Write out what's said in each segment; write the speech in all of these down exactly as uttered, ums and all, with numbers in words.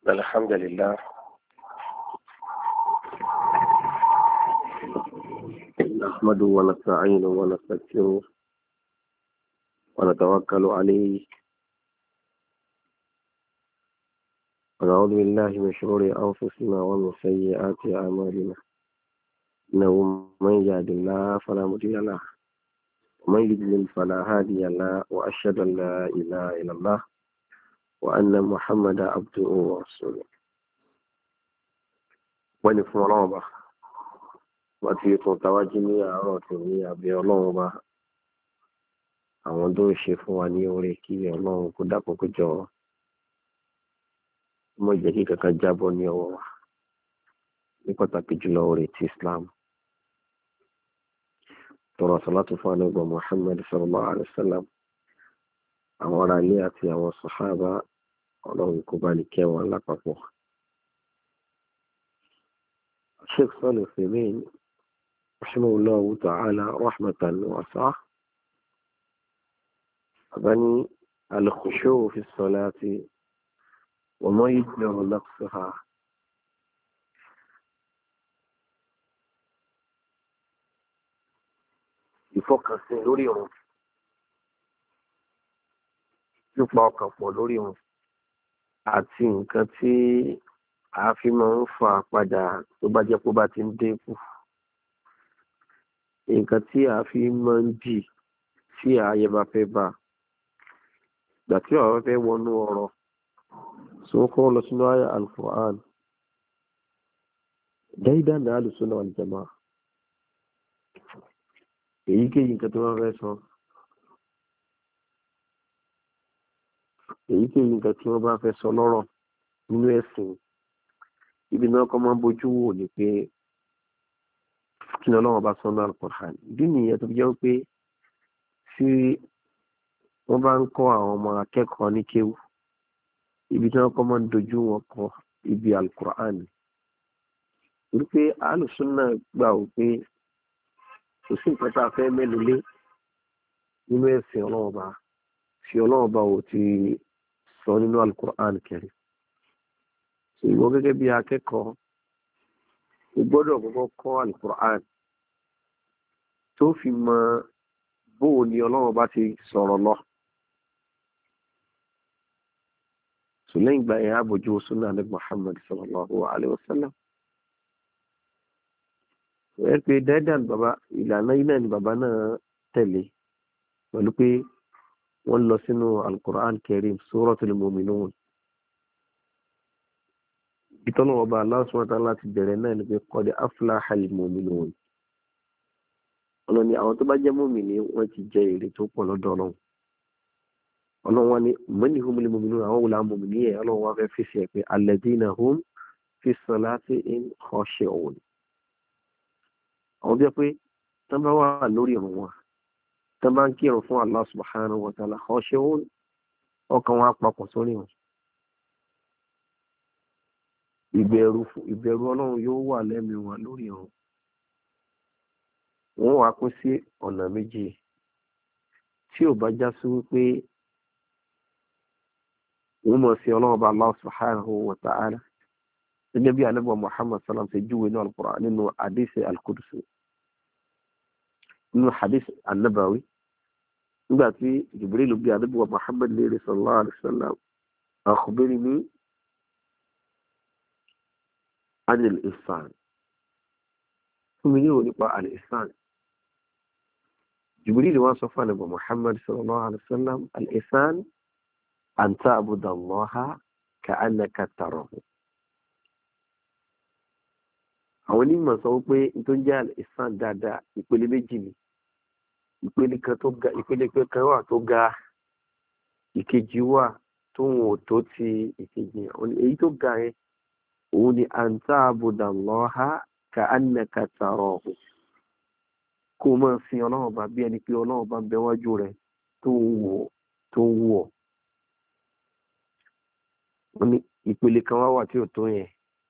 الحمد لله نحمده ونستعينه ونستغفره ونتوكل عليه ونعوذ بالله من شرور أنفسنا ومن سيئات أعمالنا إنه من يهد الله فلا مضل له ومن يضلل فلا هادي له وأشهد أن لا إله إلا الله وأن محمدا عبده ورسوله ونفهم الله wọ́n ti tún tàwájú ní àárọ̀ tó ní abẹ́ ọlọ́run bá àwọn tó ń ṣe fún wa ní oore kí ọlọ́run kó dákun kó jọ mọ́ jẹ́ kí kankan jábọ́ ní ọwọ́ wa ní pàtàkì jùlọ oore ti Islam tọrọ sọlátù fún ànábì Muhammad sallallahu alaihi wasallam àwọn ará ilé àti àwọn sàhábà ọlọ́run kó bá ní kẹ́ wọn lápapọ̀. Sheikh Salih Al-Uthaymeen رحمه الله تعالى رحمة واسعة أبني الخشوع في الصلاة وما يدبر نقصها يفكر sí lórí ọ̀run nípa ọkàn pọ̀ lórí ọ̀run àti nǹkan tí a fi máa ń fà padà tó bá jẹ́ pé bá ti ń dínkù nǹkan tí a fi máa ń dì tí ààyè bá fẹ́ bá gbà tí ọ̀rọ̀ fẹ́ wọnú ọ̀rọ̀ tó kọ́ lọ sínú àyà al-Qur'an dáídá ní al-Sunnah wal Jama'ah èyíkéyìí nǹkan tó wọ́n fẹ́ sọ èyíkéyìí nǹkan tí wọ́n bá fẹ́ sọ lọ́rọ̀ nínú ẹ̀sìn ibi náà kọ́ máa ń bójú wò ní pé kí ni ọlọ́run bá sọ ní Al-Qur'an ìdí nìyẹn tó fi jẹ́ pé tí wọ́n bá ń kọ́ àwọn ọmọ akẹ́kọ̀ọ́ ní kéwú ibi tí wọ́n kọ́ máa ń dojú wọn kọ ibi Al-Qur'an wípé Al-Sunnah gbà wò pé kò sí nǹkan tá a fẹ́ mẹ́nu lé nínú ẹ̀sìn ọlọ́run bá fi ọlọ́run bá wò ti sọ nínú Al-Qur'an Karim ìwọ gẹ́gẹ́ bí akẹ́kọ̀ọ́ o gbọ́dọ̀ kọ́kọ́ kọ́ Al-Qur'an tó fi mọ bóò ni ọlọ́run bá ti sọ̀rọ̀ lọ so lẹ́yìn ìgbà yẹn àbójú sunnah ní Muhammad sallallahu alaihi wasallam ẹ pé dáadáa ní bàbá ìlànà iná ni bàbá náà tẹ̀lé pẹ̀lú pé wọ́n lọ sínú Al-Qur'an Karim Suratul Mu'minun ìtọ́nà ọba Allah subhanahu wa ta'ala láti bẹ̀rẹ̀ náà ni pé qad aflahal mu'minun ọlọ́ni àwọn tó bá jẹ́ mùmínì wọ́n ti jẹ èrè tó pọ̀ lọ́dọ̀ ọlọ́run ọlọ́run wá ní man humul mu'minun àwọn wòlá mùmínì ẹ̀ ọlọ́run wá fẹ́ fèsì ẹ̀ pé alladhina hum fi salatihim khashi'un àwọn bí ẹ pé tán bá wà lórí ìrun wọn tán bá ń kírun fún Allah subhanahu wa ta'ala khashi'un ọkàn wọn apapọ̀ sórí wọn ìbẹ̀rù ìbẹ̀rù ọlọ́run yóò wà lẹ́mìí wọn lórí ọ̀run wọ́n wá pín sí ọ̀nà méjì tí ò bá já sí wípé wọ́n mọ̀ sí ọlọ́run bá Allah subhanahu wa ta'ala gẹ́gẹ́ bí ànábì Muhammad sallam ṣe júwe ní al-Qur'an nínú hadith al-Qudsi nínú hadith an-Nabawi nígbà tí Jibril bí ànábì Muhammad léèrè sallallahu alaihi wasallam akhbirni عن الإحسان فمن يقول الإحسان جبريل وصف نبي محمد صلى الله عليه وسلم الإحسان أن تعبد الله كأنك تراه àwọn onímọ̀ sọ pé tó ń jẹ́ al-ihsan dáadáa ìpele méjì ni ìpele kan tó ga ìpele kan wà tó ga ìkejì wà tó wọn ò tó ti ìkejì èyí tó ga yẹn òun ni an ta'budallaha ka'annaka tarahu kó o máa fi ọlọ́run bá bí ẹni pé ọlọ́run bá ń bẹ wájú rẹ̀ tó ń wò tó ń wò wọ́n ní ìpele kan wá wà tí ò tó yẹn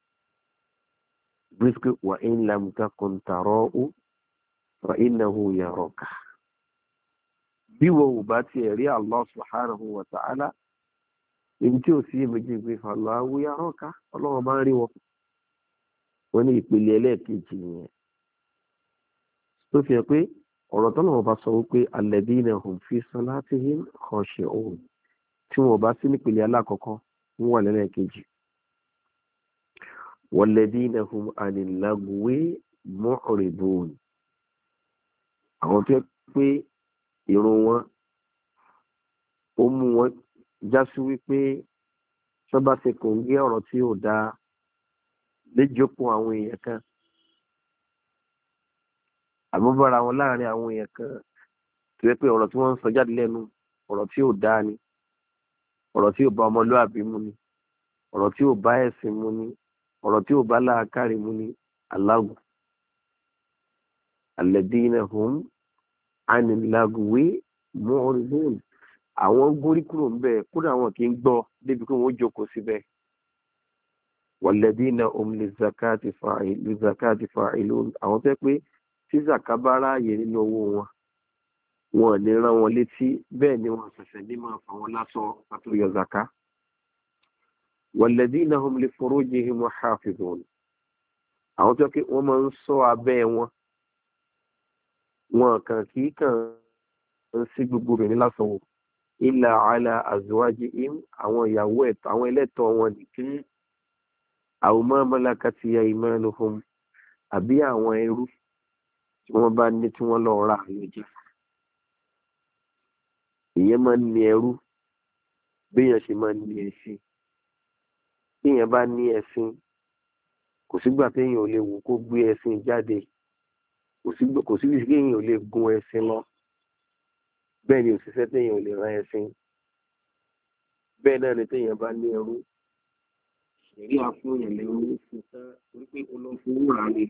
bísí wa in lam takun tarahu fa innahu yaraka bí wọ́n ò bá tiẹ̀ rí Allah subhanahu wa ta'ala ibi tí ò sí èméjì pé fàlọ́ awúyá ọ̀ká ọlọ́run bá ń rí wọn wọ́n ní ìpele ẹlẹ́ẹ̀kejì nìyẹn tó fi hàn pé ọ̀rọ̀ tó lọ́wọ́ bá sọ wípé alladhina hum fi salatihim khashi'un tí wọ́n bá sí nípele alákọ̀ọ́kọ́ wọ́n wà lẹ́lẹ́ẹ̀kejì walladhina hum anil lagwi mu'ridun àwọn tó yẹ pé ìrun wọn ó mú wọn já sí wípé sọ́ba ṣe kò ń gé ọ̀rọ̀ tí ò dáa léjókòó àwọn èèyàn kan àbúbára wọn láàrin àwọn èèyàn kan tó yẹ pé ọ̀rọ̀ tí wọ́n ń sọ jáde lẹ́nu ọ̀rọ̀ tí ò dáa ni ọ̀rọ̀ tí ò bá ọmọlúwàbí mu ni ọ̀rọ̀ tí ò bá ẹ̀sìn mu ni ọ̀rọ̀ tí ò bá láàkárì mu ni alágù alladhina hum anil lagwi mu'ridun àwọn gúnrí kúrò ń bẹ̀ kódà àwọn kì í gbọ́ débi pé wọ́n jókòó síbẹ̀ walladhina hum lizakati fa'ilun àwọn tó yẹ pé tí zaka bá ráàyè nínú owó wọn wọn ò ní rán wọn létí bẹ́ẹ̀ ni wọn ṣẹ̀ṣẹ̀ ní máa fà wọn lásọ pàtó yọ zaka walladhina hum li furujihim hafizun àwọn tó yẹ pé wọ́n máa ń ṣọ́ abẹ́ wọn wọn kàn kì í kàn ń sí gbogbo obìnrin lásán wò illa ala azwajihim àwọn ìyàwó ẹ̀tọ́ àwọn ẹlẹ́tọ̀ wọn nìkan aw ma malakati aymanuhum àbí àwọn ẹrú tí wọ́n bá ní tí wọ́n lọ ra àyè jẹ ìyẹn máa ń ní ẹrú béèyàn ṣe máa ń ní ẹṣin téèyàn bá ní ẹṣin kò sígbà téèyàn ò lè wù kó gbé ẹṣin jáde kò síbi tí téèyàn ò lè gun ẹṣin lọ bẹ́ẹ̀ ni òṣìṣẹ́ téèyàn ò lè rán ẹṣin bẹ́ẹ̀ náà ni téèyàn bá ní ẹrú èrí àfúnyàn lẹ́rú fún tán wípé olófowó rà ni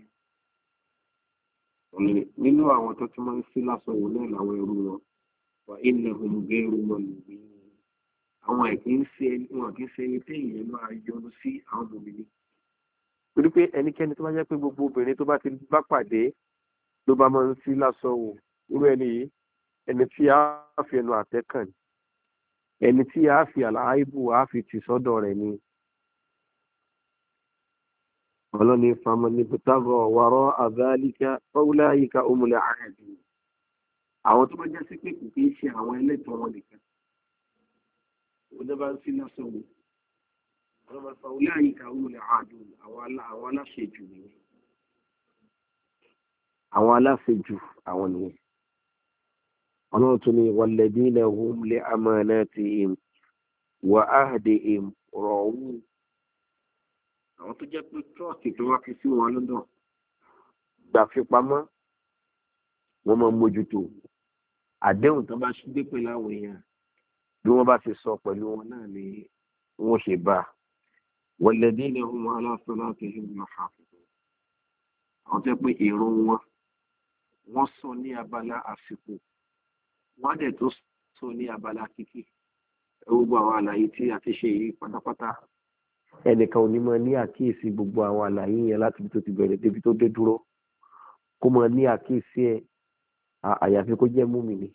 nínú àwọn tó tún máa ń sí lásán wò náà làwọn ẹrú wọn wà innahum ghayru malumin àwọn ẹ̀kí ń ṣe wọn kì í ṣe ẹni téèyàn máa yọnu sí àwọn obìnrin torí pé ẹnikẹ́ni tó bá jẹ́ pé gbogbo obìnrin tó bá ti bá pàdé ló bá máa ń sí lásán wò irú ẹni yìí ẹni tí a fi ẹnu àtẹ́ kàn ẹni tí a fi àlàáìbù a fi tì sọ́dọ̀ rẹ̀ ni ọlọ́ni fama ní bùtàgọ̀ wàrọ̀ àbálíkà fáwọláyíká omùlẹ̀ àrẹ̀dù àwọn tó bá jẹ́ sí pé kò kí ń ṣe àwọn ẹlẹ́tọ̀ wọn nìkan oníbà ń sí lásán wò ọlọ́mọ fáwọláyíká omùlẹ̀ àrẹ̀dù àwọn aláṣejù nìyẹn àwọn aláṣejù àwọn nìyẹn ọlọ́run tún ní walladhina hum li amanatihim wa ahdihim ra'un àwọn tó jẹ́ pé trọ́ọ̀sì tó wá fi sí wọn lọ́dọ̀ gbà fi pamọ́ wọ́n máa mójútó àdéhùn tó bá gbé pẹ̀lú àwọn èèyàn bí wọ́n bá ti sọ pẹ̀lú wọn náà ni wọ́n ṣe bá walladhina hum ala salatihim yuhafizun àwọn tó jẹ́ pé èrò wọn wọ́n sọ ní abala àsìkò wọ́n dẹ̀ tó sọ ní abala kíkì gbogbo àwọn àlàyé tí a ti ṣe yìí pátápátá ẹnìkan ò ní máa ní àkíyèsí gbogbo àwọn àlàyé yẹn láti ibi tó ti bẹ̀rẹ̀ débi tó dé dúró kó máa ní àkíyèsí ẹ̀ àyàfi kó jẹ́ mùmínì.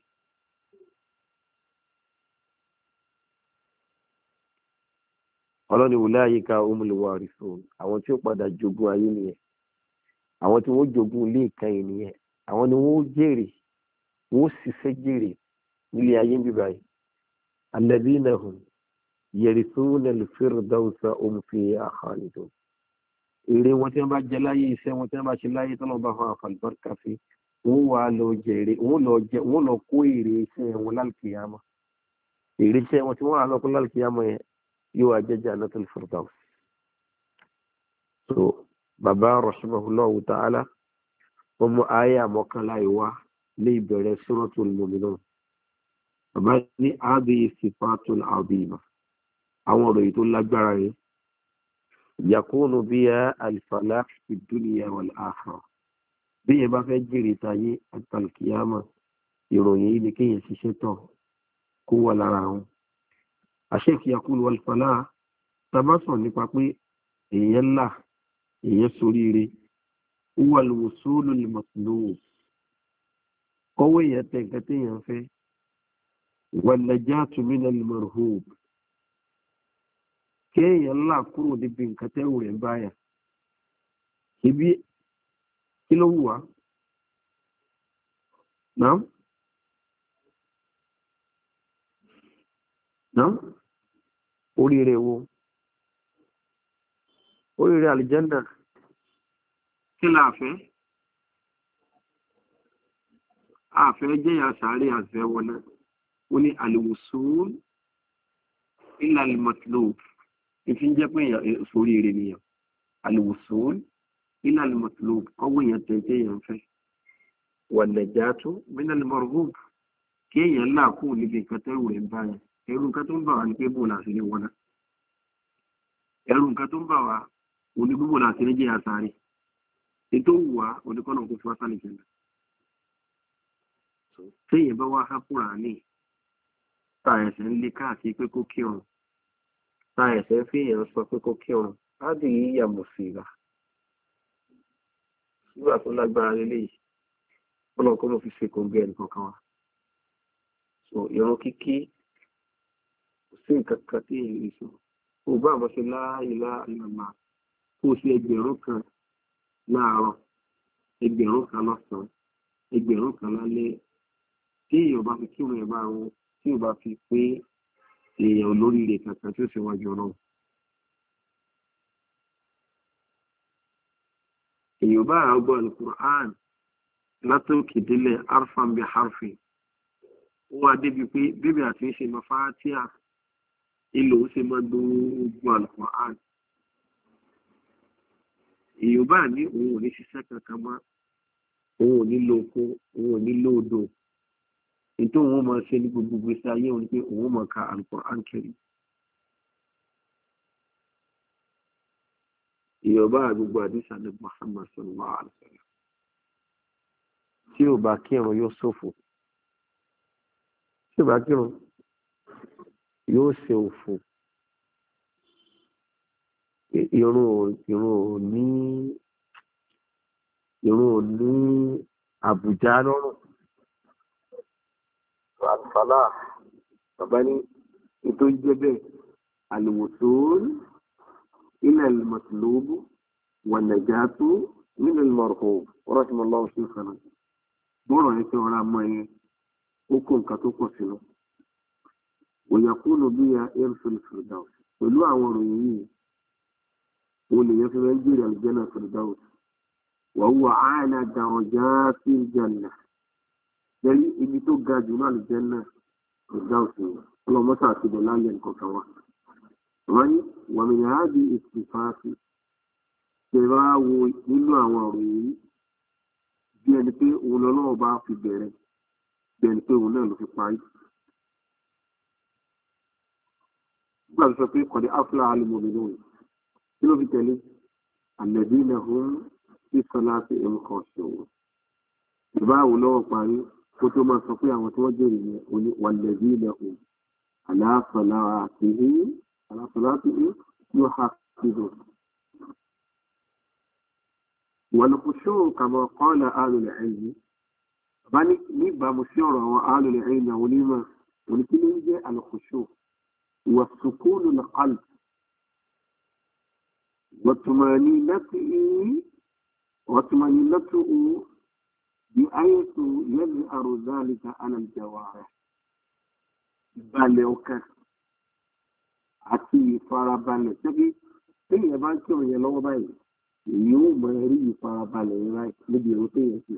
ọlọ́ni ulaika humul warithun àwọn tí ó padà jogún ayé nìyẹn àwọn tí wọ́n jogún ilé ìkẹyìn nìyẹn àwọn ni wọ́n jèrè wọ́n ṣiṣẹ́ jèrè nílé ayé ń bíbá yìí alladhina hum yarithuna al-firdawsa hum fiha khalidun èrè wọn tí wọ́n bá jẹ láyé iṣẹ́ wọn tí wọ́n bá ṣe láyé tọ́lọ́ bá fún àfàlùbáràkà sí wọ́n wà lọ jèrè wọ́n lọ kó èrè iṣẹ́ wọn lálùkìyàmá èrè iṣẹ́ wọn tí wọ́n wà lọ kó lálùkìyàmá yẹn yóò wá jẹ́ jannatul firdaus. so bàbá rahimahullahu ta'ala wọ́n mú àyà mọ́kànlá ìwá ní ìbẹ̀rẹ̀ suratul mu'minun bàbá ní hadhihi sifatul azima àwọn ọ̀rọ̀ yìí tó lágbára yìí yakunu biha al-falah fi dunya wal akhirah bí yẹn bá fẹ́ jèrè tayé àtàlùkìyàmà ìròyìn yìí ni kéèyàn ṣiṣẹ́ tọ̀ kó wà lára wọn àṣẹ́kì yakunu wal falah tabasọ̀ nípa pé èèyàn là èèyàn soríire huwa al-wusulu lil-matlub kọ́wé èèyàn tẹ̀ nǹkan téèyàn fẹ́ wan najatu min al-marhub kéèyàn là kúrò níbi nǹkan tẹ́rù rẹ̀ ń báyà ibi kí ló wù wá náà náà oríire wo oríire àlìjẹ́ndà kí láàfẹ́ àfẹ́ jẹ́yà sàárè àfẹ́wọ́ náà ó ní al-wusul ila al-matlub ìfi ń jẹ́ pé oríire nìyàn al-wusul ila al-matlub ọwọ́ èèyàn tẹ̀jẹ́ èèyàn fẹ́ wan-najatu min al-marghub kí èèyàn láàkú níbi nǹkan tẹ́rù rẹ̀ ń báyà ẹrù nǹkan tó ń bà wá ní pé bò láti ní wọ́n náà ẹrù nǹkan tó ń bà wá òní gbogbo láti ní jẹ́ àsáré ètò wà oníkọ́nà kó fún asálì jẹ́nà téèyàn bá wá hápùrà ní ta ẹ̀sẹ̀ ń lé káàkiri pé kó kírun ta ẹ̀sẹ̀ fíyàn sọ pé kó kírun á dì í yàmù sí ìlà nígbà tó lágbára lélẹ́yìí ọlọ́run kọ́ ló fi ṣe kò gẹ́ ẹnìkan kan wá so ìran kíkí kò sí nǹkan kan tí èyí rí sọ kò bá àmọ́ ṣe láàyè láàyè kó o ṣe ẹgbẹ̀rún kan láàárọ̀ ẹgbẹ̀rún kan lọ́sàn-án ẹgbẹ̀rún kan lálẹ́ tí èèyàn bá fi kírun ẹ̀ bá wọn tí ò bá fi pé èèyàn olóríire kankan tí ó ṣe wájú ọlọ́run. èèyàn bá àgbọ̀ alukur'an látòkè délẹ̀ arfan bi harfi ó wá débi pé bébè àti ń ṣe mafatia ìlò ó ṣe máa gbogbo alukur'an. èèyàn bá ní òun ò ní ṣiṣẹ́ kankan mọ́ òun ò ní lo oko òun ò ní lo odò ètò òun máa ṣe ní gbogbo gbèsè ayé òun pé òun máa ka alukur'an kiri. èèyàn bá gbogbo àdìsá ní Muhammad sallallahu alaihi wa sallam tí ò bá kírun yóò ṣòfò tí ò bá kírun yóò ṣe òfò. irun irun ò ní irun ò ní àbùjá lọ́rùn. àlùfàlà bàbá ní ètò ìjẹ́bẹ̀ al-wusul ila al-matlub wan-najatu min al-marhub rahimallahu shaykhana bọ́rọ̀ ẹ̀ tí wọ́n rà mọ́ ẹ ó kó nǹkan tó pọ̀ sínú. wa yakunu biha irsul firdaus pẹ̀lú àwọn òròyìn yìí wọ́n lè yẹn fi rẹ̀ ń jèrè al-janna firdaus wa huwa a'la darajati al-janna lẹ́rí ibi tó ga jù náà al-janna firdaus ọlọ́mọ́sá àti ìdọ̀láyẹ̀ nǹkan kan wá. wọ́n ní wa min hadhihi as-sifati ṣẹ̀rá wo nínú àwọn òròyìn yìí bí ẹni pé òun lọ́wọ́ bá fi bẹ̀rẹ̀ bí ẹni pé òun náà ló fi parí. nígbà tó sọ pé qad aflaha al-mu'minun kí ló fi tẹ̀lé alladhina hum fi salatihim khashi'un. ìbá òun lọ́wọ́ parí kó tó máa sọ pé àwọn tí wọ́n jẹ́rìí yẹn òní walladhina hum ala salatihim ala salatihim yuhafizun. والخشوع كما قال أهل العلم بني نبقى مشير أهل العلم ولما ولكن يجي الخشوع والسكون القلب وطمأنينته وطمأنينته بحيث يظهر ذلك على الجوارح بالوك àti ìfarabalẹ̀ tẹ́bí téèyàn bá ń kí òun yẹn lọ́wọ́ báyìí yóò mọ rí ìfarabalẹ̀ ńlá níbi ìrún tó yẹ sí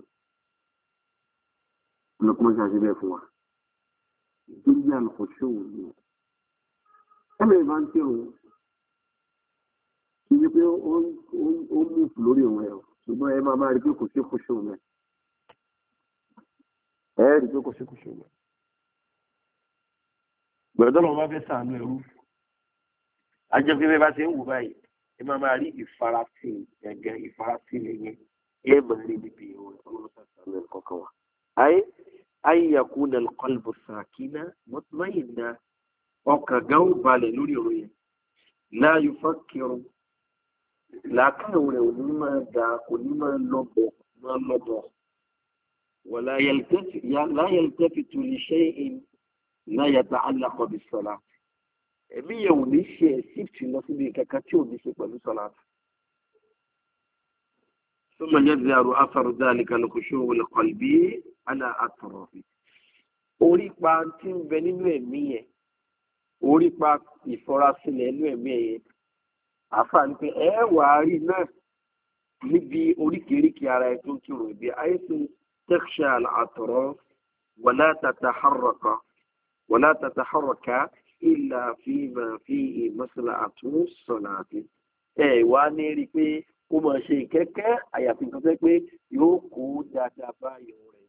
ọlọ́kùnrin ṣe àṣírí ẹ̀ fún wa ìdílé àlùkòṣó wò ni ẹ̀mẹ̀ ìbá ń kírun kí ni pé ó ń mú lórí òun ẹ̀ ṣùgbọ́n ẹ máa máa rí pé kò sí kòṣó mẹ́ ẹ rí pé kò sí kòṣó mẹ́ gbọ̀dọ̀ lọ́wọ́ bá fẹ́ sàánú ẹrú ajẹ́fẹ́ bá ṣe ń wù báyìí ẹ máa máa rí ìfarasìn gẹ́gẹ́ ìfarasìn yẹn ẹ máa rí níbi ìwọ̀n ọlọ́sàtàlẹ̀ kọ̀ọ̀kan wa. ayé ayé yakuna al-qalbu sakina mutma'inna ọkàn gan ó balẹ̀ lórí ọ̀rọ̀ yẹn la yufakkiru làákàyè rẹ̀ ò ní máa dà kò ní máa lọ́bọ̀ máa lọ́bọ̀ wala yaltafitu li shay'in la yata'allaqu bis-salat ẹ̀mí yẹn ò ní ṣe ẹ̀ shift lọ síbi kankan tí ò ní ṣe pẹ̀lú sọ̀láàtì. ثم يظهر أثر ذلك الخشوع القلبي على أطرافه. orí pa tí ń bẹ nínú ẹ̀mí yẹn orí pa ìfọrasílẹ̀ nínú ẹ̀mí yẹn àfààní pé ẹ wà á rí náà níbi oríkèéríkèé ara ẹ tó ń kírun ìbí àìsí تخشى الأطراف ولا تتحرك ولا تتحرك إلا فيما فيه مصلحة الصلاة. ẹ wá ní rí pé kó máa ṣe ìkẹ́kẹ́ àyàfi nǹkan tẹ́ pé yóò kó dáadáa báyìí rẹ̀.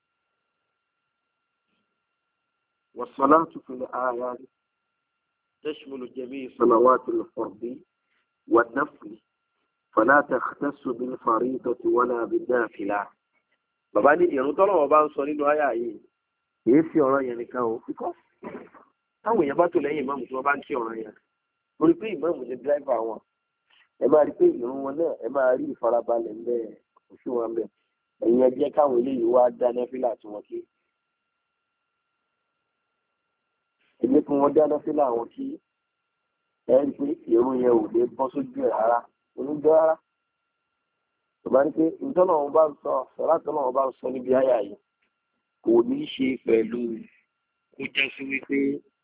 والصلاة في الآيات تشمل جميع صلوات الفرض والنفل فلا تختص بالفريضة ولا بالنافلة. bàbá ní ìrun tọ́lọ́wọ́ bá ń sọ nínú àyà yìí kìí sí ọ̀ràn yẹn nìkan o kíkọ́ táwọn èèyàn bá tó lẹ́yìn ìmáàmù tí wọ́n bá ń kí ọ̀ràn yẹn torí pé ìmáàmù ní dírẹ́fà wọn ẹ máa rí pé ìrun wọn náà ẹ máa rí ìfarabalẹ̀ ńbẹ òṣù wọn ńbẹ ẹ̀yin ẹ jẹ́ káwọn eléyìí wá dá nẹ́fílà tí wọ́n kí ẹ jẹ́ kí wọ́n dá nẹ́fílà wọn kí ẹ rí pé ìrun yẹn ò lè bọ́ sójú ẹ̀ rárá oníjọ́ rárá bàbá ní pé ìtọ́nà wọn bá ń sọ sọ̀rọ̀ àtọ́nà wọn bá ń sọ níbi àyà yìí kò ní í ṣe pẹ̀lú kó já sí wípé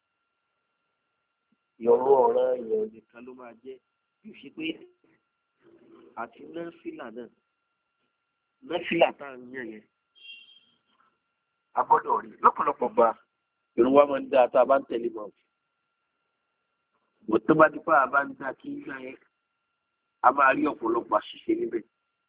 ìyọ̀rọ̀ ọ̀ràn ìyọ̀ nìkan ló máa jẹ́ yóò ṣe pé àti nọ́fìlà náà nọ́fìlà tá à ń yàn yẹn a gbọ́dọ̀ rí lọ́pọ̀lọpọ̀ gba ìrun wa máa ń dá tá a bá ń tẹ̀lé mọ́ bó tó bá ti pa a bá ń dá kí n náà yẹn a máa rí ọ̀pọ̀lọpọ̀ àṣìṣe níbẹ̀.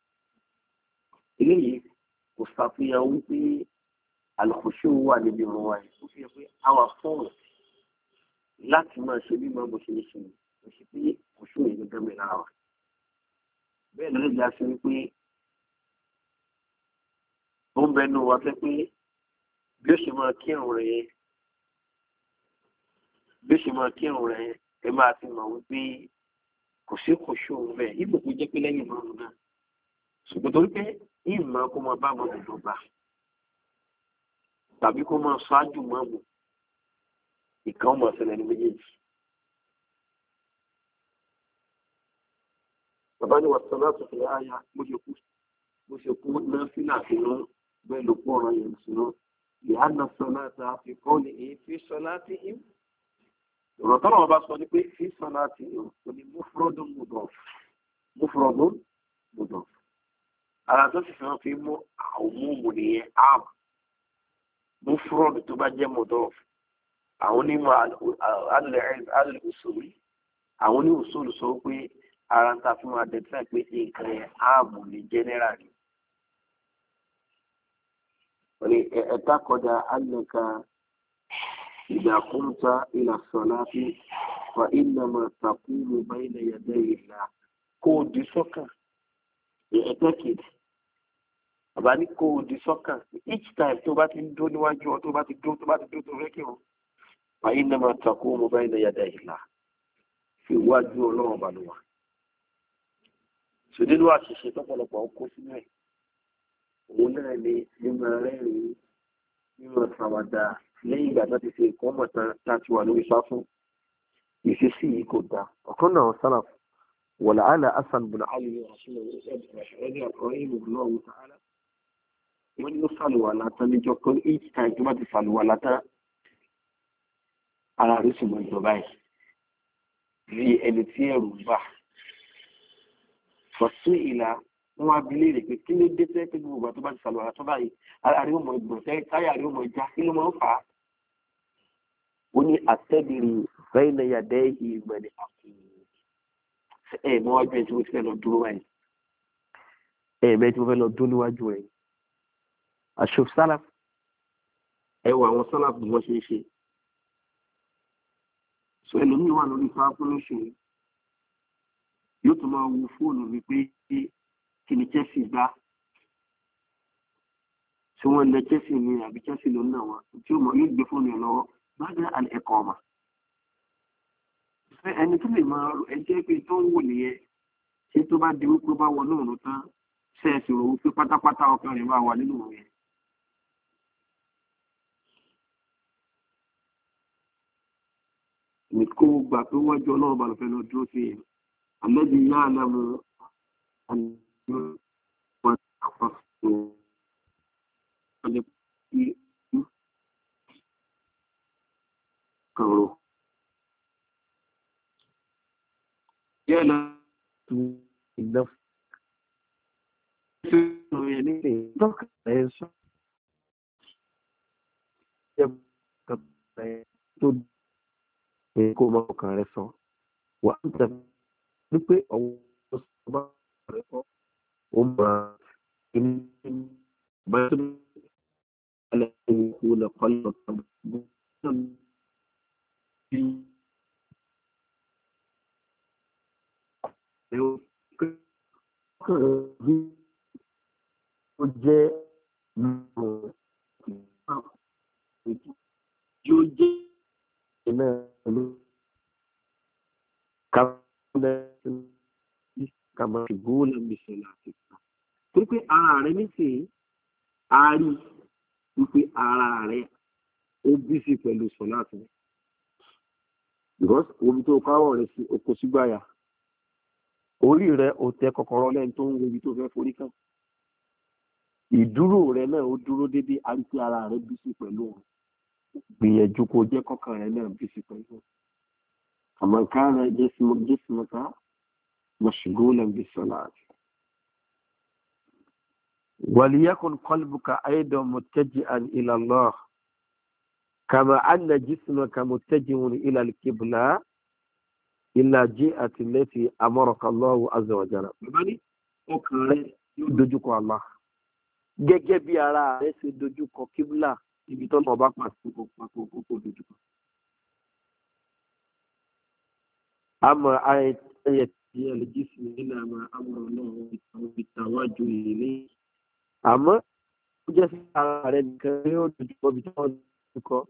eléyìí kò ṣàfihàn wípé àlùkòṣe wà níbi ìrun wa yìí ó fi hàn pé àwa fọ́ọ̀rọ̀ láti máa ṣe bí máa bó ṣe ń ṣe kò sí pé kòṣù yìí gẹ́gẹ́ mi lára wa. bẹ́ẹ̀ ló lè já sí wípé ó ń bẹnu wa fẹ́ pé bí ó ṣe máa kírun rẹ̀ yẹn bí ó ṣe máa kírun rẹ̀ yẹn ẹ máa ti mọ̀ wípé kò sí kòṣù bẹ́ẹ̀ ibò kò jẹ́ pé lẹ́yìn ìmáàmù náà ṣùgbọ́n torí pé ìmọ̀ kó máa bá mọ̀ dọ̀gba tàbí kó máa ṣáájú mọ́mù ìkan ọmọ ọ̀sẹ̀lẹ̀ ní méjèèjì. bàbá ní wàá sọ́nà tó fi àyà bó ṣe kú bó ṣe kú náà sínú àfihàn bẹ́ẹ̀ ló kó ọ̀ràn yẹn sínú ìyá náà sọ́nà tá a fi kọ́ ní èyí fi sọ́nà tí ìm. ọ̀rọ̀ tọ́lọ̀ wọn bá sọ ní pé fi sọ́nà tí ìm kò ní mufrodun mudaf mufrodun mudaf. ara tó sì fẹ́ràn fi mú àwọn mú nìyẹn áàmù mufrod tó bá jẹ́ mudaf àwọn onímọ̀ alẹ́ òṣòrí àwọn onímọ̀ òṣòrí sọ pé ara ń ta fún wa dẹ́tí pé nǹkan yẹn áàmù ní jẹ́nẹ́rà ni. wọ́n ní ẹ̀ta kọjá alẹ́ka ìdàkúntà ìlà sọ̀láfi fa innama taqulu bayna yaday illah kó o di sọ́kàn ẹ̀ẹ́dẹ́ kejì àbá ní kó o di sọ́kàn each time tó bá ti ń dó níwájú ọ tó bá ti dó tó bá ti dó tó fẹ́ kí wọn. فإنما تقوم بين يدي الله في وجه الله بلوى سيدنا واشيشي tọ́pọ̀lọpọ̀ ọkọ̀ sínú ẹ̀ òun náà ni mímọ rẹ́rìn mímọ sàwádà lẹ́yìn ìgbà náà ti ṣe ìkọ́ mọ̀tán láti wà lórí sáfù ìṣesí yìí kò dáa ọ̀kan náà sálàf wọ̀lá àlà hasan bin ali wọ́n ní ó sàlùwà látàn níjọ́ pé each time tó bá ti sàlùwà látàn ara rẹ̀ sì mọ̀ ìjọba yìí bí ẹni tí ẹ̀rù bà fọ̀sí ìlà wọn abilé rẹ̀ pé kí ló dé tẹ́ pé gbogbo àti bá ti sàlọ̀ àtọ́ báyìí ara rẹ̀ mọ̀ ìgbọ̀n tẹ́ táyà rẹ̀ mọ̀ ìjà kí ló máa ń fà á. ó ní àtẹ́bìrì bẹ́ẹ̀nà yàdẹ́ ìgbẹ̀lẹ̀ àkùnrin ẹ̀ mọ́ wájú ẹ̀ tí mo ti fẹ́ lọ dúró wáyé ẹ̀ mẹ́ tí mo fẹ́ lọ dúró níwájú ẹ̀ àṣọ sálàf ẹ̀ wọ àwọn sálàf bí wọ́n ṣe ń ṣe so ẹlòmíì wà lórí calculation yóò tún máa wo fóònù mi pé kí ni Chelsea gbá tí wọ́n lẹ Chelsea ní àbí Chelsea ló ń nà wọ́n tí ó mọ̀ yóò gbé fóònù yẹn lọ́wọ́ bàdá ẹ̀kọ́ ọ̀mà ẹni tó lè máa ẹjẹ́ pé tó ń wò nìyẹn ṣé tó bá di wípé bá wọ náà ló tán ṣẹ́ẹ̀sì rò wípé pátápátá ọkàn rẹ̀ máa wà nínú òun yẹn. kó gbà pé wájú ọlọ́run bá lọ fẹ́ lọ dúró sí yẹn àlẹ́bí yá àlámù àlẹ́bí wọn àpapọ̀ àlẹ́bí kọ̀ọ̀rọ̀ yẹ́ lọ tó ìlọ fún ọ̀rọ̀ yẹn nílé ìtọ́ka ẹ̀ sọ ẹ̀ kọ̀ọ̀rọ̀ ẹ̀ tó pé kó mọ ọkàn rẹ sọ wà á tẹ wípé ọwọ́ ọba rẹ kọ ó máa ń bá tó alẹ́ ìwé lọ́kọ́ lọ́kọ́ bí ó jẹ́ yóò jẹ́ iná ló kàmá ìgbóhùn lẹ́mìsẹ̀ láti pa. Torí pé ara rẹ̀ nísìnyí a rí wípé ara rẹ̀ ó bí sí pẹ̀lú sọ̀láàtì. Because omi tó káwọ̀ rẹ̀ sí oko sígbàyà. Orí rẹ̀ ò tẹ kọ́kọ́rọ́ lẹ́yìn tó ń wo ibi tó fẹ́ forí kàn. Ìdúró rẹ̀ náà ó dúró dédé a rí pé ara rẹ̀ bí sí pẹ̀lú òun. Gbìyànjú kó jẹ́ kọ́kàn rẹ̀ náà bí sí pẹ̀lú òun. فمن كان جسم جسمك مشغولا بالصلاة وليكن قلبك أيضا متجئا إلى الله كما أن جسمك متجه إلى القبلة إلى جهة التي أمرك الله عز وجل. بمعنى أكره دجوك الله gẹ́gẹ́ bí ara rẹ̀ ṣe dojúkọ kíbùlà ibi tó lọ bá pàṣẹ kó kó kó dojúkọ. أما آية الجسم إلى ما أمر الله بالتوجه إليه أما جسم على الكريم وبتوجهك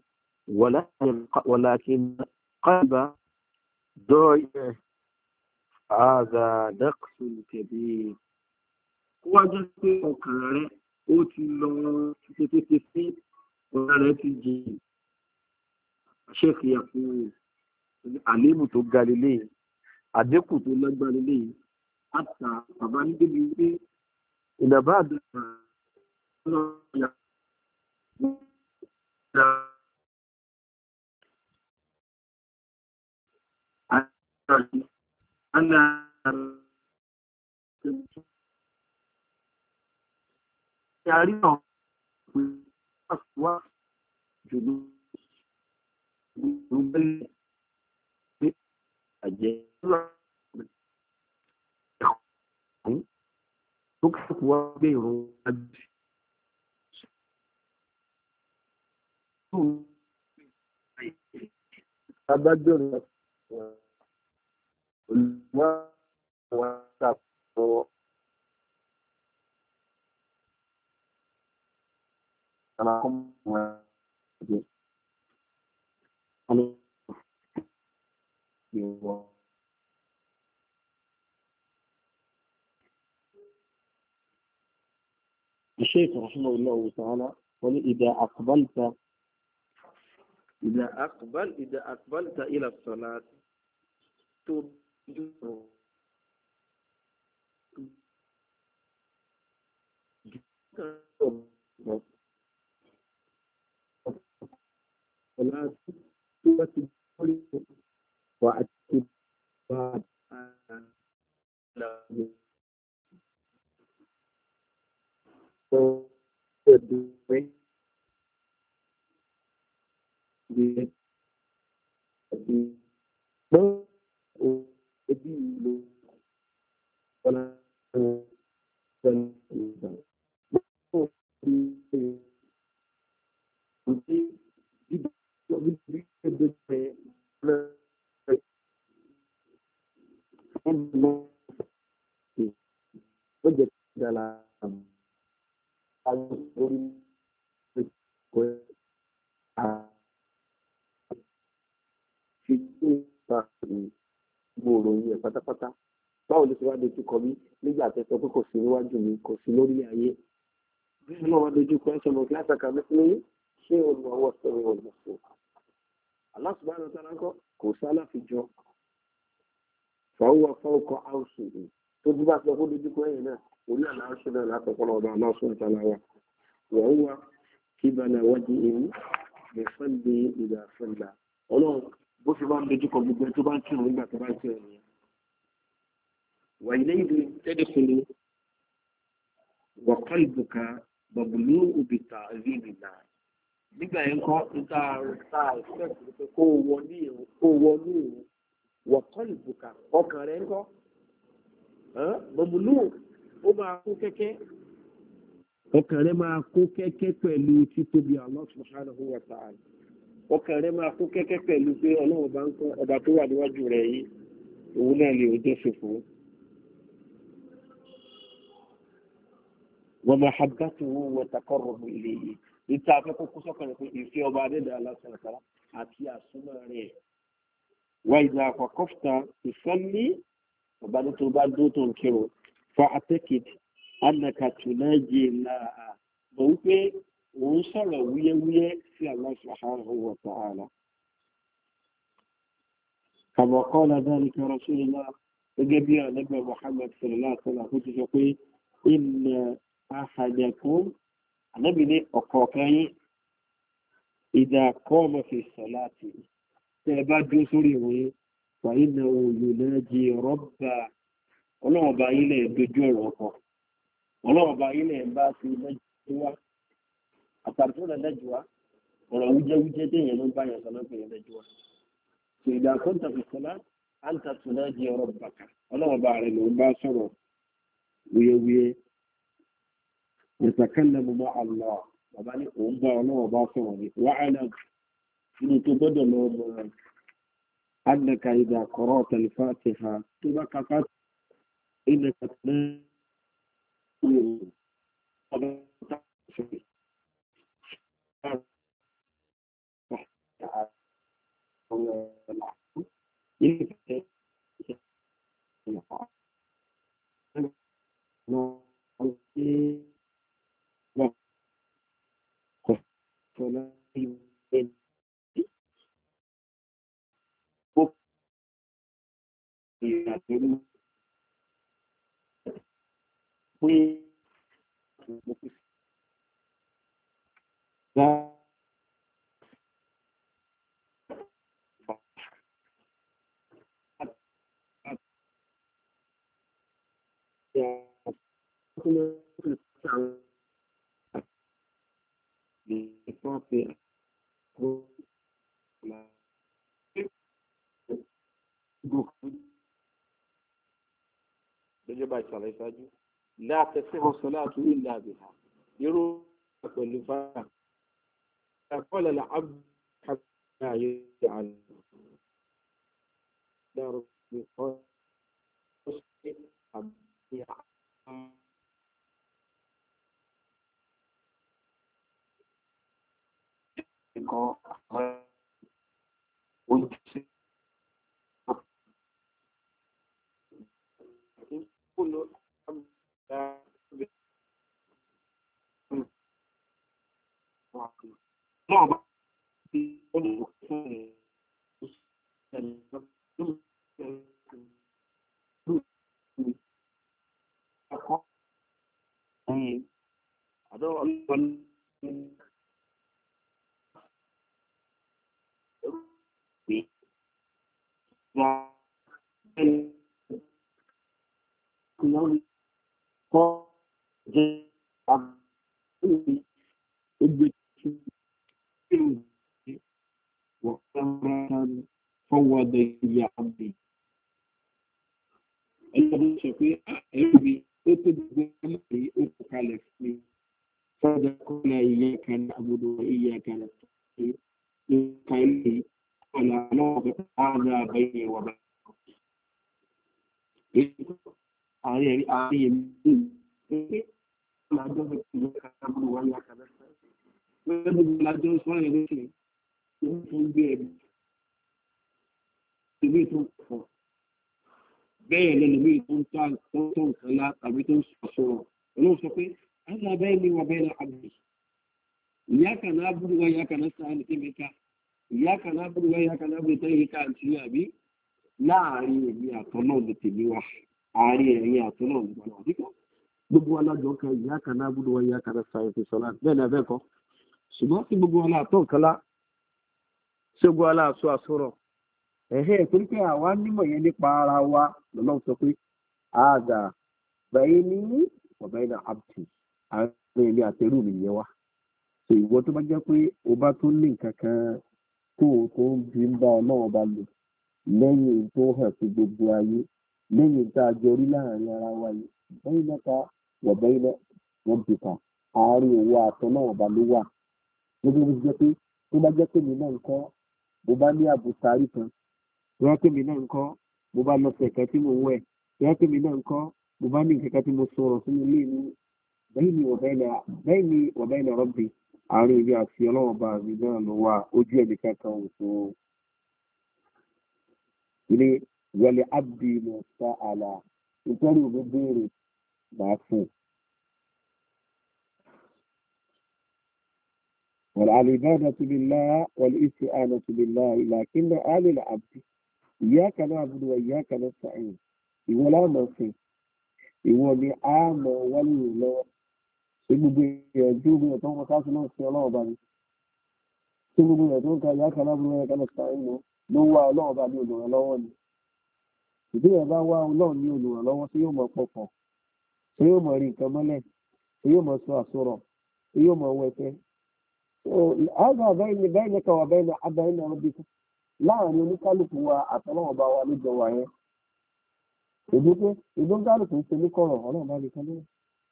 ولكن قلب ضايع هذا نقص كبير وجسم كريم أوتلو تتتتي ورتجي الشيخ يقول àléébù tó ga lélẹ̀ àdínkù tó lágbára lélẹ̀ àtà bàbá ní débi wípé ìdàbà àdúrà lọ́yà àná yàrí náà wá jùlọ gbẹ́lẹ̀ àjẹ́ tó kẹ́kọ̀ọ́ wá gbé ìrún agbègbè agbájọ́rò olùwà wà sàpọ̀ alákọ̀ọ́mọ̀ ẹgbẹ́ الشيخ رحمه الله تعالى قال إذا أقبلت إذا أقبل إذا أقبلت إلى الصلاة تبدو الصلاة تبدو وأتبع gbòòrò yẹn pátápátá báwo ló ti wá dojú kọ mí nígbà tẹ́ sọ pé kò sí níwájú mi kò sí lórí ayé bí wọn wá dojú kọ ẹsẹ mọ kíláàsì àkàmì fún mi ṣé olùwàwọ sọ̀rọ̀ ọgbọ̀n fún Allah subhanahu wa ta'ala ńkọ́ kò sálà fi jọ fọwọ́ fọ́ọ̀kọ́ áùsù tó bí bá sọ fún dojúkọ ẹ̀yìn náà orí àlà áùsù náà látọ̀kọ́lọ́ ọba aláṣọ ìtàláwà wọ́n wá kí balẹ̀ wájú ewu lè fẹ́ lé ìgbà fẹ́lá ọlọ́run bó ṣe máa ń dojúkọ gbogbo tó bá ń kírun nígbà tó bá ń kírun yẹn wà ilé ìlú tẹ́lẹ̀kùnú wọ̀kọ́ ìbùkà bọ̀bùlú òbítà ríbìlà nígbà yẹn kọ́ níta ta ìfẹ́ kó wọlé kó wọlé wọ̀kọ́ ìbùkà ọkàn rẹ̀ ń kọ́ bọ̀bùlú ó máa kó kẹ́kẹ́ ọkàn rẹ̀ máa kó kẹ́kẹ́ pẹ̀lú títóbi Allah subhanahu wa ta'ala ọkàn rẹ̀ máa kó kẹ́kẹ́ pẹ̀lú pé ọlọ́run bá ń kọ́ ọba tó wà níwájú rẹ̀ yìí òun náà lè dé ṣòfò. wa mahabbatuhu wa taqarrubu ilayhi níta afẹ́kọ́ kó sọ́kàn rẹ̀ pé ìfẹ́ ọba adẹ́dàá aláṣẹ àtàrà àti àsúnmọ́ rẹ̀ wa idha waqafta tusalli ọba ní tó bá dó tó ń kírun fa atakid annaka tunaji láà mọ̀ wípé òun sọ̀rọ̀ wúyẹ́wúyẹ́ sí Allah subhanahu wa ta'ala. Kama qala dhalika rasulullah gẹ́gẹ́ bí ànábì Muhammad sallallahu alaihi wasallam tó ti sọ pé inna ahadakum ànábì ní ọ̀kọ̀ọ̀kan yín idha qama fi salati tẹ́ bá dúró sórí ìwé fa innahu yunaji rabba ọlọ́wọ́ bá yín lẹ̀ dojú ọ̀rọ̀ ọkọ̀ ọlọ́wọ́ bá yín lẹ̀ bá fi lẹ́jọ́ wá àtàrí tó lẹ́jọ́ wá ọ̀rọ̀ wújẹ́wújẹ́ téèyàn ló ń bá yẹn sọ lọ́pọ̀ yẹn lẹ́jọ́ wá tó ìdá kọ́ńtà fi sọ́lá àǹtà tó lẹ́jọ́ ọ̀rọ̀ bàkà ọlọ́wọ́ bá rẹ̀ ló ń bá sọ̀rọ̀ wúyẹ́wúyẹ́ yatakallamu ma'a Allah bàbá ní òun bá ọlọ́wọ́ bá sọ̀rọ̀ ní wàhálà inú tó gbọ́dọ̀ lọ́wọ́ mọ́ annaka idha qara'ta al-Fatiha tó bá kápá إنك we that yeah the prophet gẹ́gẹ́ bá ìṣàlẹ̀ ìṣáájú لا تصح الصلاة إلا بها يروح والنفاق قال العبد حتى يجعل دار القصر No, I don't فوض يا عبدي الله شفيع أيوبي أتبع أمري أتكالف لي فذكرنا إياك نعبد وإياك نستعين قال لي ولا نوضع هذا بيني وبينك آية آية لا جوز إياك نعبد وإياك نستعين لا جوز وإياك نستعين ìwé tó pọ̀ bẹ́ẹ̀ lẹ́lẹ́mí tó ń tán tó tó nǹkan lá tàbí tó ń sọ̀rọ̀ olóò sọ pé alábẹ́ ni wà bẹ́ẹ̀ àbí ìyá kan náà búrú wa ìyá kan náà sáà ní kémíkà ìyá kan lábúrò wá ìyá kan lábúrò tẹ́yìn ká àti ní àbí láàrin èmi àtọ́nà ní tèmi wá àárín ẹ̀yìn àtọ́nà ní gbọ́nà àdíkọ́ gbogbo alájọ kan ìyá kan lábúrò wá ìyá kan lábúrò fi sọ́lá bẹ́ẹ̀ ni abẹ́ẹ̀kọ́ ṣùgbọ́n tí gbogbo aláàtọ̀ kálá ṣé gbogbo aláàtọ̀ àsọ̀rọ̀ ẹ̀hẹ́ torí pé àwa nímọ̀ yẹn nípa ara wa lọ́lọ́ sọ pé àgà bẹ́ẹ̀ ni ọ̀bẹ́ náà àbùtù àárín èmi àtẹrù mi yẹn wá ṣe ìwọ tó bá jẹ́ pé o bá tún ní nǹkan kan tó tó ń bí ń bá ọlọ́run bá lò lẹ́yìn tó hàn sí gbogbo ayé lẹ́yìn tá a jọ rí láàrin ara wa yìí bẹ́ẹ̀ mẹ́ta wọ̀bẹ́ ilẹ̀ wọ́n bì kan àárín òwò àtọ́ náà bá ló wà gbogbo bó ti jẹ́ pé tó bá jẹ́ pé mi náà ń kọ́ mo bá ní àbùsárí kan tó bá pé mi náà ń kọ́ mo bá lọ sẹ̀kẹ́ tí mo wẹ̀ tó bá pé mi náà ń kọ́ mo bá ní nǹkan kan tí mo sọ̀rọ̀ sínú ilé mi bẹ́ẹ̀ ni wọ̀bẹ́ ilẹ̀ rọ́bì àárín ibi àti ọlọ́wọ́ bá mi náà ló wà ojú ẹ̀mí kankan ò tó ilé wọlé abdi mọ̀sá àlà nítorí òun béèrè máa fún والعبادة بالله والاستعانة بالله لكن آل العبد إياك نعبد وإياك نستعين ولا نصير ìwọ̀n ni a mọ̀ wálé lọ́wọ́ ṣé gbogbo èèyàn tí gbogbo èèyàn tó ń kọ́ káàkiri náà sí ọlọ́wọ́ bá mi ṣé gbogbo èèyàn tó ń ka ìyá kan lábúrò ẹ̀ka náà sáà ń lọ ló wá ọlọ́wọ́ bá ní olùrànlọ́wọ́ ni ìdíyẹ̀ bá wá ọlọ́run ní olùrànlọ́wọ́ tí yóò mọ̀ pọ̀pọ̀ tí yóò mọ̀ rí nǹkan mọ́lẹ̀ tí yóò mọ̀ sọ àsọ̀rọ̀ tí yóò mọ̀ wẹ̀tẹ́ àgbà bẹ́ẹ̀ ní kàwá bẹ́ẹ̀ ní abẹ́ẹ̀ ní ọdún bí láàrin oníkálukú wa àtọ́lọ́wọ́ bá wa níjọ wà yẹn èdè pé èdè ń kálukú ń ṣe ní kọ̀rọ̀ ọlọ́run bá lè kọ́ lóyún.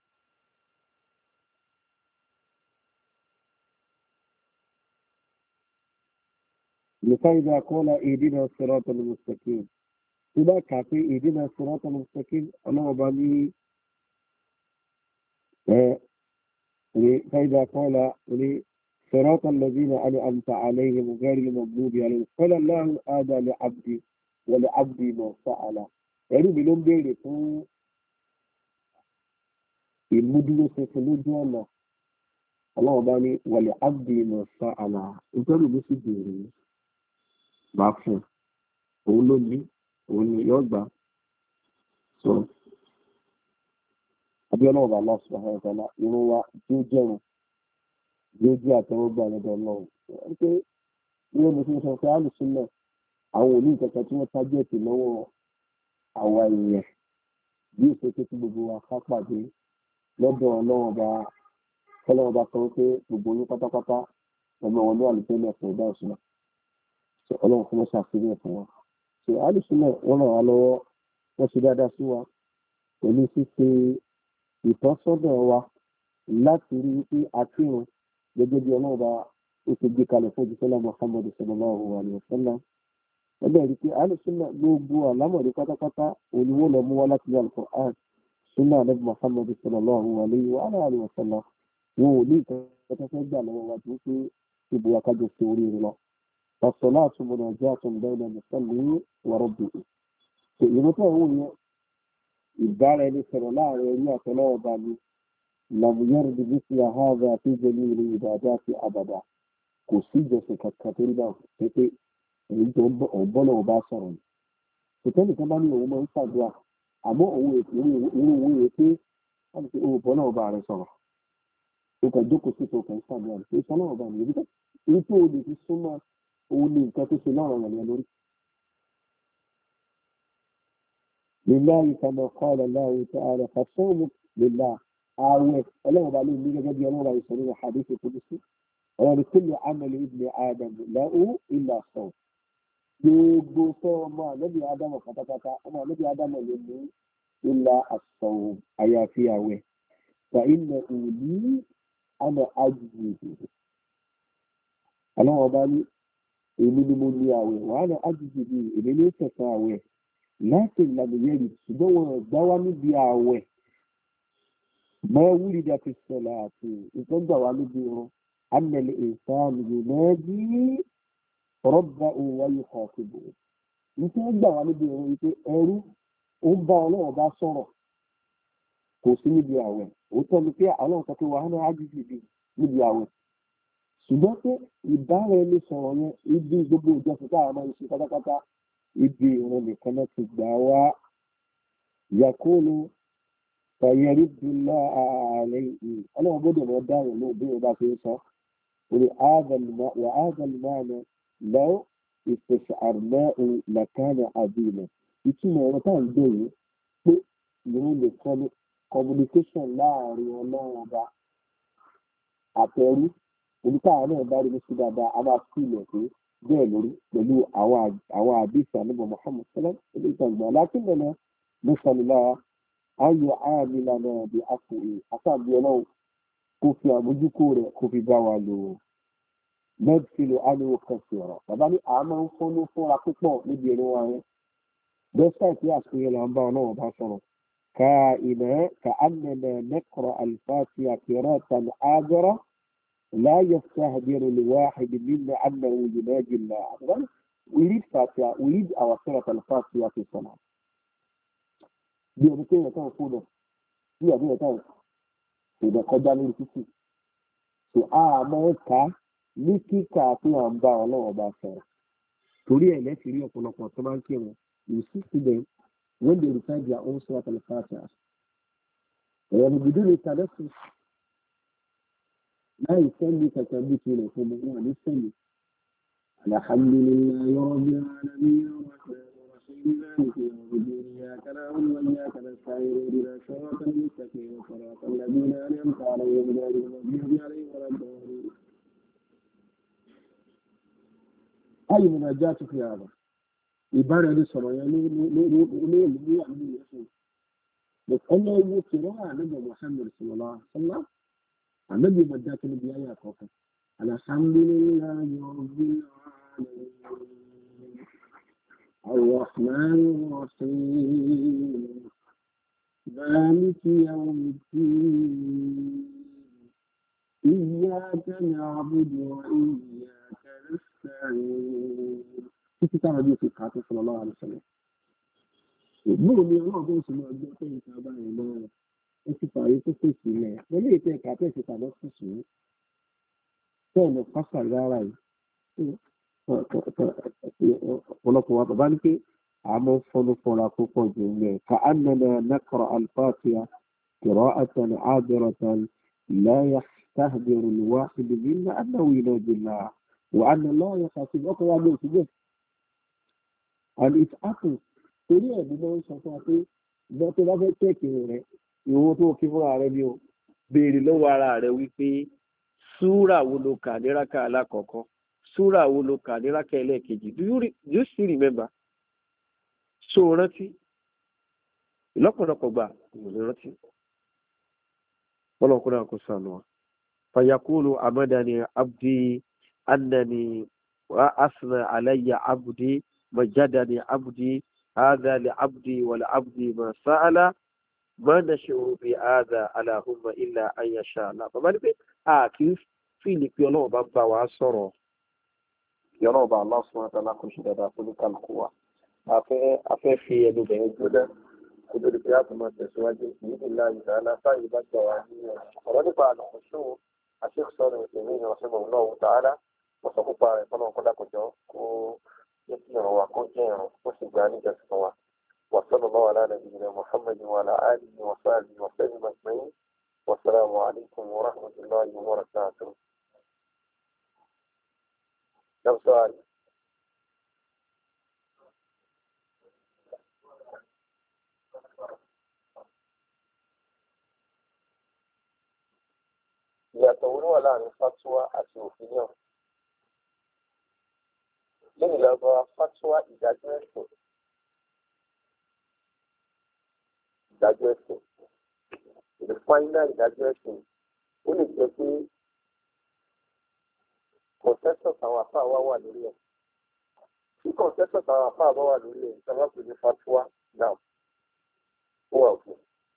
لفإذا قال اهدنا الصراط المستقيم إذا كافي اهدنا الصراط المستقيم الله بني فإذا قال صراط الذين أنعمت عليهم غير المغضوب عليهم قال الله هذا لعبدي ولعبدي ما سأل ẹ̀rí mi ló ń béèrè fún ìmúdúró ṣinṣin lójú ọ̀nà ọlọ́run bá ní wọlé abdi mọ̀sá àlà nítorí mi sì béèrè máa fún òun ló ní òun ni yóò gbà so abiola ọba Allah subhanahu wa ta'ala irun wa tí ó jẹun tí ó jẹ àtẹ́wọ́gbà lọ́dọ̀ Ọlọ́run wípé ilé mi ti sọ pé alùsùn náà àwọn òní ìkẹkẹ tí wọ́n tájẹ̀tì lọ́wọ́ àwa èèyàn bí ìṣèké tí gbogbo wa ká pàdé lọ́dọ̀ Ọlọ́run bá Ọlọ́run bá sọ pé gbogbo yín pátápátá ọmọ wọn ní àlùfẹ́ náà fún ọdá òṣùnà Ọlọ́run fún wọn ṣàfihàn fún wọn ṣe alùsùn náà wọ́n ràn wá lọ́wọ́ wọ́n ṣe dáadáa sí wa pẹ̀lú ṣíṣe ìtọ́sọ́dọ̀ wa láti rí wípé akírun gẹ́gẹ́ bí Ọlọ́run bá ó ti gbé kalẹ̀ fún ìjísọ́lá Muhammad sallallahu alaihi wasallam ẹgbẹ́ rí pé alùsùnà gbogbo àlámọ̀rí pátápátá olùwó lọ mú wá láti Al-Qur'an sunna Ànábì Muhammad sallallahu alaihi wa alihi wasallam wọn ò ní ìtọ́jọ́ fẹ́ gbà lọ́wọ́ wa tó pé ibò akájọ sí orí rẹ lọ as-salatu munajatun bayna al-musalli wa rabbih ìrútọ̀ ìwò yẹn ìbára ẹni sọ̀rọ̀ láàrin ẹni àtọ́lọ́wọ́ bá ní làmúyẹ́rù bí bí sí àhábà àti ìjẹni ìlú ìdájá sí àbàdà kò sí ìjọsìn kankan tó rí náà pépé èyí tó ọ̀bọ́nà ọba sọ̀rọ̀ ní ìtẹ́nì kan bá ní òun máa ń ṣàdúrà àmọ́ òun irú owó rẹ̀ pé wọ́n ti òun bọ́nà ọba rẹ̀ sọ̀rọ̀ ó kàn jókòó sí tó kàn ṣàdúrà ní pé sọ́nà ọba mi èyí tó lè fi súnmọ́ òun ní nǹkan tó ṣe lọ́rọ̀ yẹn lórí. لله كما قال الله تعالى فالصوم لله آوه الله بالي من جد يوم لا يسمى حديث القدسي ولا كل عمل ابن آدم له إلا الصوم gbogbo sọ ọmọ ànábì ádámù pátápátá ọmọ ànábì ádámù ló ní ilà àsọwò àyàfi àwẹ̀ fa iná òní àmọ́ àjùjì àwọn ọba ní èmi ni mo ní àwẹ̀ wàhálà àjùjì bíi èmi ní sẹ̀sán àwẹ̀ láti ìlànà yẹn ṣùgbọ́n wọn gbá wá níbi ààwẹ̀ máa wúri dá fi sọ̀lá àti nǹkan gbà wá níbi irun anẹ̀lẹ̀ ìsáàmì yìí náà bí rọ́bà òun wáyé kan ti bò ó nǹkan gbà wá níbi irun wípé ẹrú ó ń bá ọlọ́run bá sọ̀rọ̀ kò sí níbi ààwẹ̀ òótọ́ ni pé àwọn nǹkan tó wà hánà ájíjì bí níbi ààwẹ̀ ṣùgbọ́n pé ìbára ẹni sọ̀rọ̀ yẹn ibi gbogbo ìjọsìn tá a máa ń ṣe pátápátá ibi ìran nìkan náà ti gbà wá yakulu fàyẹrí dùnlá ààrẹ yìí ọlọ́run gbọ́dọ̀ lọ dáhùn ní òbí ọba tó ń sọ orí wà ágàlùmáàna lọ́wọ́ ìpèsè àrùnmọ́ làkàna àbílẹ̀ ìtumọ̀ ọ̀rọ̀ tá à ń gbèrú pé ìran nìkan ní communication láàrin ọlọ́run ọba àtẹrú oníkàá náà bá rí sí dáadáa a máa fi ilẹ̀ pé bẹ́ẹ̀ lórí pẹ̀lú àwọn àdìsí àníbọ̀ Muhammad sallam ilé ìtàgbà lákìnnà mẹ́sàn-án ayọ̀ àmìlà náà bí àfòrè àtàbí ọlọ́run kò fi àmójúkó rẹ̀ kò fi bá wa lò ó mẹ́tìlú ánìwò kan sí ọ̀rọ̀ bàbá ní àmọ́ ń fọ́nú fúnra púpọ̀ níbi èrè wa yẹn despite bí àṣeyẹ là ń bá ọlọ́run bá sọ̀rọ̀ ka ìnà ka annana naqra al-fatiha qira'atan ajara la yastahdiru li-wahid minna annahu yunaji Allah. We read Fatiha, we read our Surah al-Fatiha fi salat. Bí ọdún kéèyàn kan fún un bí ọdún yẹn kan ìdẹ kọjá lórí títì tó a máa ń ka ní kíkà pé à ń bá ọlọ́run bá sọ̀rọ̀ torí ẹ̀ lẹ́sìn rí ọ̀pọ̀lọpọ̀ tó máa ń kírun you see students when they recite their own Surah al-Fatiha ẹ̀yọ́ ni bìdú ní tàlẹ́sì láì sẹ́ni kankan bí tilẹ̀ fún mi wọn ní sẹ́ni alhamdulillahi rabbil alamin مالك يوم الدين إياك نعبد وإياك نستعين اهدنا الصراط المستقيم صراط الذين أنعمت عليهم غير المغضوب عليهم ولا الضالين. أي مناجاة في هذا؟ عبارة للصلاة ليه عملية يسوع. بس أنا هو قراءة نبي محمد صلى الله عليه وسلم النبي مدات النبي آيات وقت الحمد لله رب العالمين الرحمن الرحيم مالك يوم الدين إياك نعبد وإياك نستعين. كيف تعرف في القاتل صلى الله عليه وسلم؟ يقول لي الله بس ما أقدر أقول كذا ما أتفاعل تفسير ما ليه تكاتل في كذا تفسير كان فصل غاراي ọ̀pọ̀lọpọ̀ wa bàbá ní pé àmọ́ fọ́nú fọ́ra púpọ̀ jù lẹ̀ ka annana naqra al-Fatiha qira'atan 'abiratan la yastahdiru al-wahid minna annahu yunaji Allah wa anna Allah yakhafif ọkọ̀ wa ló ti gbẹ̀. And it happens torí ẹ̀ bí wọ́n sọ fún wa pé ìgbà tó bá fẹ́ tẹ́ẹ̀kì rẹ̀ ìwọ́n tó kí fúnra rẹ̀ bí o béèrè lọ́wọ́ ara rẹ̀ wípé súrà wo ló kà ní rákà alákọ̀ọ́kọ́ súrà wo ló kà ní rákà ẹlẹ́ẹ̀kejì do you, re, do you still remember? So rántí ìlọ́pọ̀lọpọ̀ gbà ìwòlè rántí ọlọ́kùnrin àkóso àná wa fayakulu amadani abdi annani wa asna alayya abdi majadani abdi hadha li abdi wa li abdi ma sa'ala ma nashi'u bi hadha allahumma illa an yasha Allah. Bàbá ní pé a kì í fìlì pé ọlọ́run bá bá wa sọ̀rọ̀ yọ̀rọ̀ ọba Allah subhanahu wa ta'ala kò ṣe dáadáa fún kálukú wa afẹ́ fi ẹnu bẹ̀rẹ̀ gbọ́dọ̀ kó tó di pé a tún máa tẹ̀síwájú ní ìlà ìdáná báyìí bá gbà wá ní ọ̀rọ̀ nípa àlùkòṣù àṣekọ̀sọ̀rọ̀ ìṣẹ̀lẹ̀ ìrìn ọ̀sẹ̀ mọ̀ náà tààrà wọ́n sọ púpà rẹ̀ fọ́nà ọ̀kọ́dà kọjọ́ kó jẹ́ kí ìrànwá kó jẹ́ ìràn kó sì gbà níjọsìn wa وصلى الله على نبينا محمد وعلى آله وصحبه وسلم أجمعين والسلام عليكم ورحمة الله وبركاته. كم سؤال؟ يتولوا على الفتوى السوفية لين لغا فتوى ìdájọ́ ẹ̀sìn ìdájọ́ ẹ̀sìn ìfáínà ìdájọ́ ẹ̀sìn ó lè jẹ́ pé consensus àwọn àfáà wá wà lórí ẹ̀ tí consensus àwọn àfáà bá wà lórí ẹ̀ ìjọba pè ní fatwa now ó wà òkè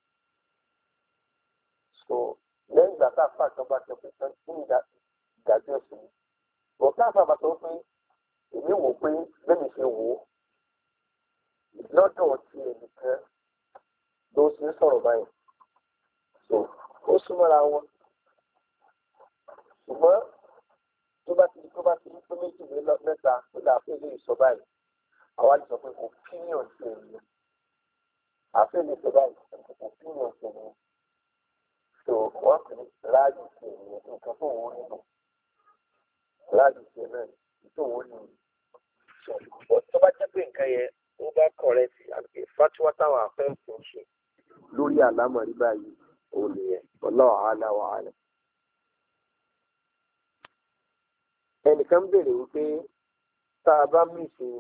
so lẹ́yìn ìgbà tá a fà kan bá sọ pé kí ni ìdájọ́ ẹ̀sìn ọ̀gá àfàbà tó pé èmi wò pé lẹ́mi ṣe wò ó lọ́dọ̀ tí ẹnìkan ló ṣe ń sọ̀rọ̀ báyìí so ó súnmọ́ra wọn ṣùgbọ́n mẹ́ta ó dà pé ilé ìsọ báyìí àwa lè sọ pé opinion ti ènìyàn àfẹ́ lè sọ báyìí opinion ti ènìyàn so wọ́n pè ní ráàdì ti ènìyàn nǹkan tó wọ́n nínú ráàdì ti ènìyàn tó wọ́n nínú so tó bá jẹ́ pé nǹkan yẹn ó bá correct àti fatuwa táwọn afẹ́ǹsì ń ṣe lórí àlámọ̀rí báyìí òun nìyẹn wallahu a'lam wa a'lam. ẹnìkan béèrè wípé tá a bá mí sí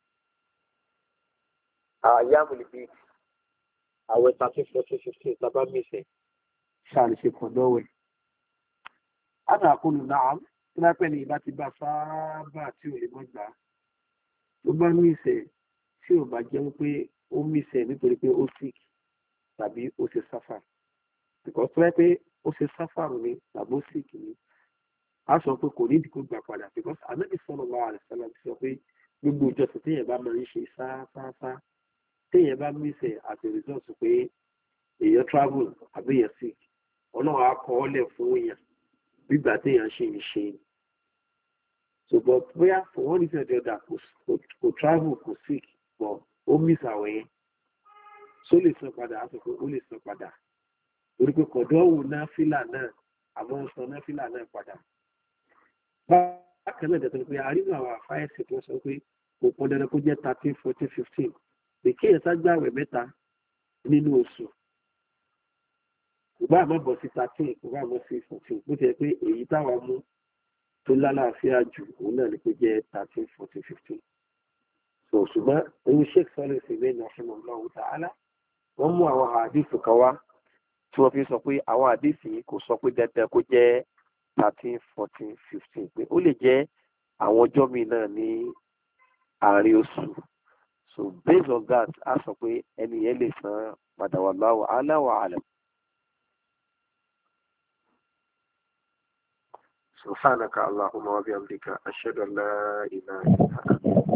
àyàmùlìbí àwẹ̀ thirty forty fifteen tá a bá mí sí ṣàlìṣe kọ̀dọ̀wẹ̀. ana aqulu na'am tí wọ́n pẹ́ ní ìbá ti bá sáábà tí ò lè mọ́ gbà tó bá mí sẹ̀ tí ò bá jẹ́ pé ó mí sẹ̀ nítorí pé ó sick tàbí ó ṣe sáfà because tó yẹ pé ó ṣe sáfà ní tàbí ó sick ni a sọ pé kò ní ìdíkò gbà padà because Ànábì sallallahu alaihi wasallam sọ pé gbogbo ìjọsìn téèyàn bá máa ń ṣe sáfáfá téèyàn bá mí sẹ̀ àti result pé èèyàn travel àbí èèyàn sick ọlọ́run á kọ ọ́ lẹ̀ fún èèyàn gbígbà téèyàn ṣe ń ṣe so but bóyá for one reason or the other kò travel kò sick but ó miss àwẹ̀ yẹn só lè san padà á sọ pé ó lè san padà torí pé kọ̀dọ̀wù náfìlà náà àmọ́ ń san náfìlà náà padà. bákan náà dẹ̀tọ̀ pé àrínú àwọn àfáyẹ̀sì tó sọ pé kò pọn dandan kó jẹ́ thirteen fourteen fifteen pé kéèyàn ságbàwẹ̀ mẹ́ta nínú oṣù kò bá àmọ́ bọ̀ sí thirteen kò bá àmọ́ sí fourteen bó ti yẹ pé èyí táwa mú tó lálàáfíà jù òun náà ni pé jẹ́ thirteen fourteen fifteen. so ṣùgbọ́n ewu sheikh sọ́lẹ̀ sí lẹ́nu ọ̀ṣun ọ̀làwọ̀ tààlà wọ́n mú àwọn àdìsù kan wá tí wọ́n fi sọ pé àwọn àdìsù yìí kò sọ pé dandan kó jẹ́ thirteen fourteen fifteen pé ó lè jẹ́ àwọn ọjọ́ mi náà ní àárín oṣù so based on that a sọ pé ẹni yẹn lè san padà wallahu a'lam wa a'lam. سبحانك اللهم وبحمدك أشهد أن لا إله إلا أنت